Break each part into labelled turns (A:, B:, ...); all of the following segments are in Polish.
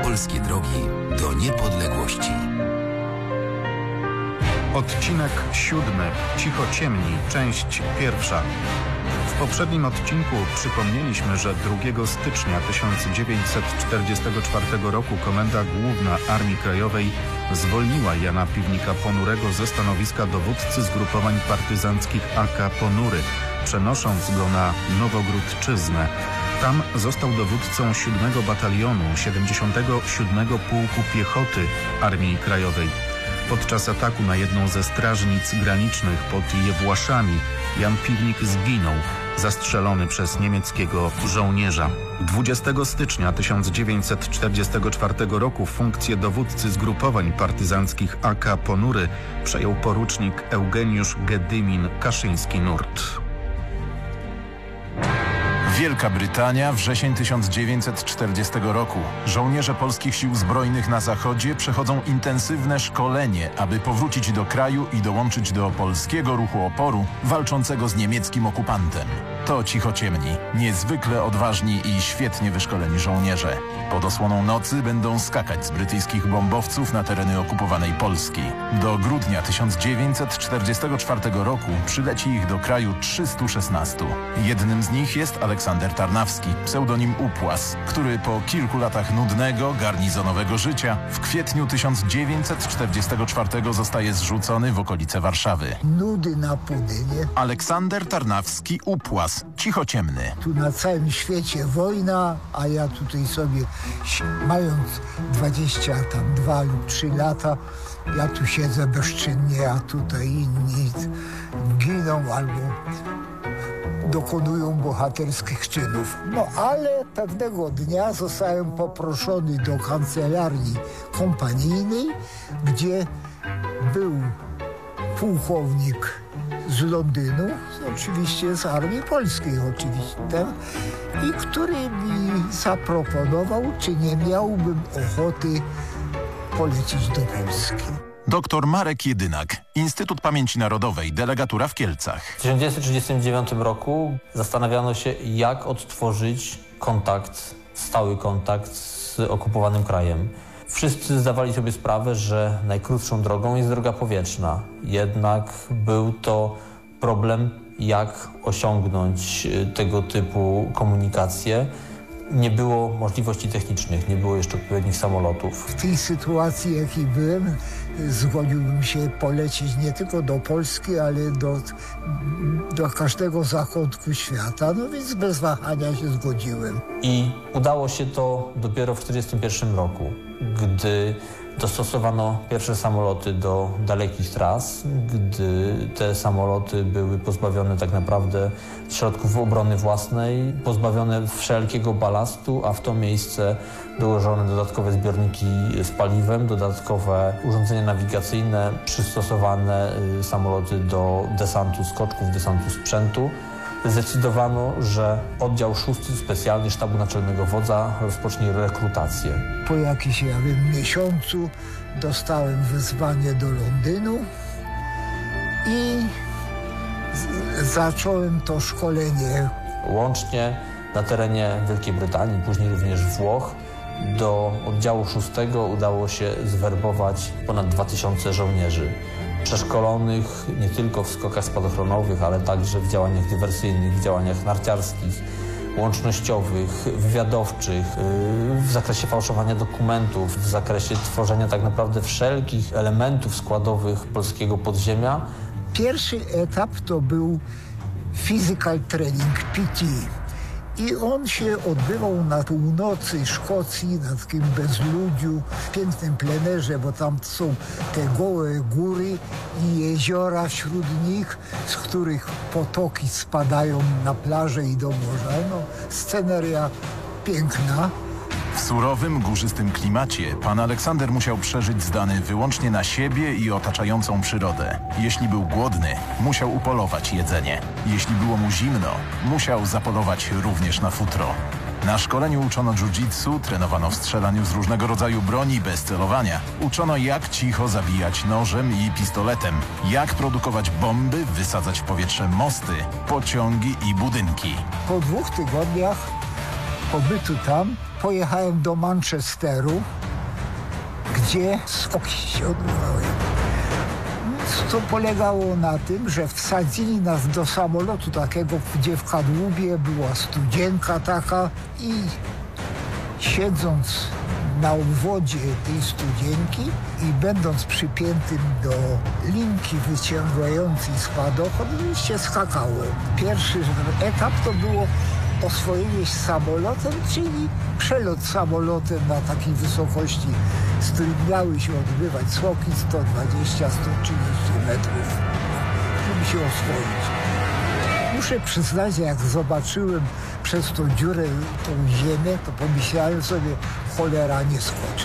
A: Polskie drogi do niepodległości.
B: Odcinek 7. Cicho ciemni, część 1. W poprzednim odcinku przypomnieliśmy, że 2 stycznia 1944 roku Komenda Główna Armii Krajowej zwolniła Jana Piwnika Ponurego ze stanowiska dowódcy zgrupowań partyzanckich AK Ponury, przenosząc go na Nowogródczyznę. Tam został dowódcą 7 Batalionu 77 Pułku Piechoty Armii Krajowej. Podczas ataku na jedną ze strażnic granicznych pod Jewłaszami Jan Piwnik zginął, zastrzelony przez niemieckiego żołnierza. 20 stycznia 1944 roku funkcję dowódcy zgrupowań partyzanckich AK Ponury przejął porucznik Eugeniusz Gedymin Kaszyński-Nurt.
C: Wielka Brytania, wrzesień 1940 roku. Żołnierze polskich sił zbrojnych na zachodzie przechodzą intensywne szkolenie, aby powrócić do kraju i dołączyć do polskiego ruchu oporu walczącego z niemieckim okupantem. To cichociemni, niezwykle odważni i świetnie wyszkoleni żołnierze. Pod osłoną nocy będą skakać z brytyjskich bombowców na tereny okupowanej Polski. Do grudnia 1944 roku przyleci ich do kraju 316. Jednym z nich jest Aleksander Tarnawski, pseudonim Upłas, który po kilku latach nudnego, garnizonowego życia w kwietniu 1944 zostaje zrzucony w okolice Warszawy.
D: Nudy na Pudynie.
C: Aleksander Tarnawski Upłas, cichociemny.
D: Tu na całym świecie wojna, a ja tutaj sobie, mając 22 lub 3 lata, ja tu siedzę bezczynnie, a tutaj inni giną albo dokonują bohaterskich czynów. No ale pewnego dnia zostałem poproszony do kancelarii kompanijnej, gdzie był pułkownik z Londynu, oczywiście z Armii Polskiej oczywiście, i który mi zaproponował, czy nie miałbym ochoty polecieć do Polski.
C: Doktor Marek Jedynak, Instytut Pamięci Narodowej, delegatura w Kielcach.
E: W 1939 roku zastanawiano się, jak odtworzyć kontakt, stały kontakt z okupowanym krajem. Wszyscy zdawali sobie sprawę, że najkrótszą drogą jest droga powietrzna. Jednak był to problem, jak osiągnąć tego typu komunikację. Nie było możliwości technicznych, nie było jeszcze odpowiednich samolotów.
D: W tej sytuacji, jakiej byłem, zgodziłbym się polecieć nie tylko do Polski, ale do każdego zakątku świata. No więc bez wahania się zgodziłem.
E: I udało się to dopiero w 1941 roku, gdy dostosowano pierwsze samoloty do dalekich tras, gdy te samoloty były pozbawione tak naprawdę środków obrony własnej, pozbawione wszelkiego balastu, a w to miejsce dołożone dodatkowe zbiorniki z paliwem, dodatkowe urządzenia nawigacyjne, przystosowane samoloty do desantu skoczków, desantu sprzętu. Zdecydowano, że oddział 6 specjalny Sztabu Naczelnego Wodza rozpocznie rekrutację.
D: Po jakimś miesiącu dostałem wezwanie do Londynu i zacząłem to szkolenie.
E: Łącznie na terenie Wielkiej Brytanii, później również Włoch, do oddziału 6 udało się zwerbować ponad 2000 żołnierzy. Przeszkolonych nie tylko w skokach spadochronowych, ale także w działaniach dywersyjnych, w działaniach narciarskich, łącznościowych, wywiadowczych, w zakresie fałszowania dokumentów, w zakresie tworzenia tak naprawdę wszelkich elementów składowych polskiego podziemia.
D: Pierwszy etap to był physical training, PT. I on się odbywał na północy Szkocji, na takim bezludziu, w pięknym plenerze, bo tam są te gołe góry i jeziora wśród nich, z których potoki spadają na plażę i do morza. No, sceneria piękna.
C: W surowym, górzystym klimacie pan Aleksander musiał przeżyć zdany wyłącznie na siebie i otaczającą przyrodę. Jeśli był głodny, musiał upolować jedzenie. Jeśli było mu zimno, musiał zapolować również na futro. Na szkoleniu uczono jiu-jitsu, trenowano w strzelaniu z różnego rodzaju broni bez celowania. Uczono, jak cicho zabijać nożem i pistoletem, jak produkować bomby, wysadzać w powietrze mosty, pociągi i budynki.
D: Po 2 tygodniach pobytu tam pojechałem do Manchesteru, gdzie skoki się odbywały. To polegało na tym, że wsadzili nas do samolotu takiego, gdzie w kadłubie była studzienka taka i siedząc na obwodzie tej studzienki i będąc przypiętym do linki wyciągającej spadochron, się skakało. Pierwszy etap to było oswojenie się samolotem, czyli przelot samolotem na takiej wysokości, z którym miały się odbywać skoki 120-130 metrów, żeby się oswoić. Muszę przyznać, jak zobaczyłem przez tą dziurę, tą ziemię, to pomyślałem sobie, cholera, nie skoczę.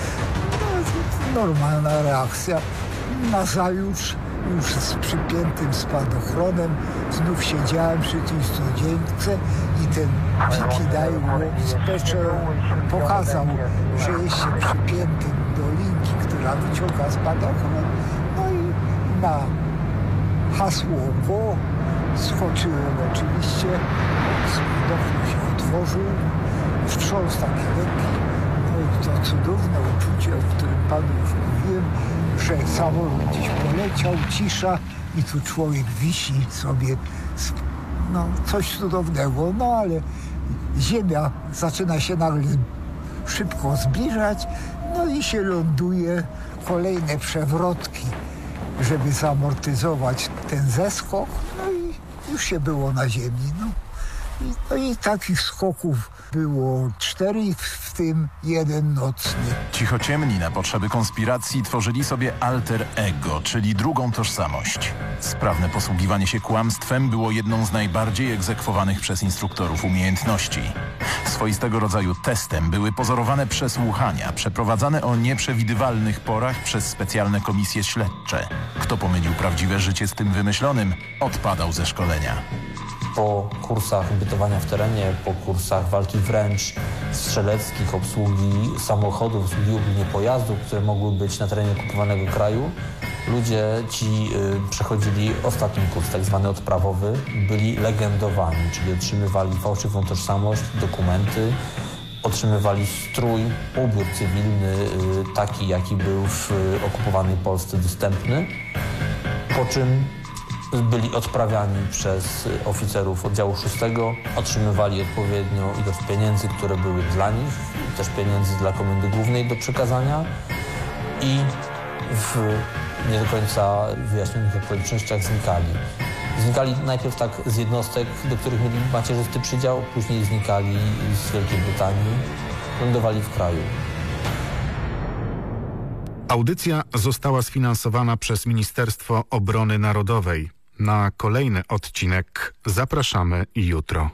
D: No, normalna reakcja. Nazajutrz już z przypiętym spadochronem znów siedziałem przy tej studzience i ten Piki Dispatcher pokazał, że jest się przypiętym do linki, która wyciąga spadochron. No i na hasło go skoczyłem oczywiście, spadochron się otworzył, wstrząs taki lekki, no i to cudowne uczucie, o którym panu już mówiłem, że samolot gdzieś poleciał, cisza i tu człowiek wisi sobie, no coś cudownego, no ale ziemia zaczyna się nagle szybko zbliżać, no i się ląduje, kolejne przewrotki, żeby zamortyzować ten zeskok, no i już się było na ziemi, no. I takich skoków było 4, w tym 1 nocny.
C: Cichociemni na potrzeby konspiracji tworzyli sobie alter ego, czyli drugą tożsamość. Sprawne posługiwanie się kłamstwem było jedną z najbardziej egzekwowanych przez instruktorów umiejętności. Swoistego rodzaju testem były pozorowane przesłuchania, przeprowadzane o nieprzewidywalnych porach przez specjalne komisje śledcze. Kto pomylił prawdziwe życie z tym wymyślonym, odpadał ze szkolenia.
E: Po kursach bytowania w terenie, po kursach walki wręcz, strzeleckich, obsługi samochodów, obsługi ogólnie pojazdów, które mogły być na terenie okupowanego kraju, ludzie ci przechodzili ostatni kurs, tak zwany odprawowy, byli legendowani, czyli otrzymywali fałszywą tożsamość, dokumenty, otrzymywali strój, ubiór cywilny, taki jaki był w okupowanej Polsce dostępny, po czym byli odprawiani przez oficerów oddziału 6, otrzymywali odpowiednio ilość pieniędzy, które były dla nich, też pieniędzy dla Komendy Głównej do przekazania i w nie do końca wyjaśnionych okolicznościach znikali. Znikali najpierw tak z jednostek, do których mieli macierzysty przydział, później znikali z Wielkiej Brytanii, lądowali w kraju.
B: Audycja została sfinansowana przez Ministerstwo Obrony Narodowej. Na kolejny odcinek zapraszamy jutro.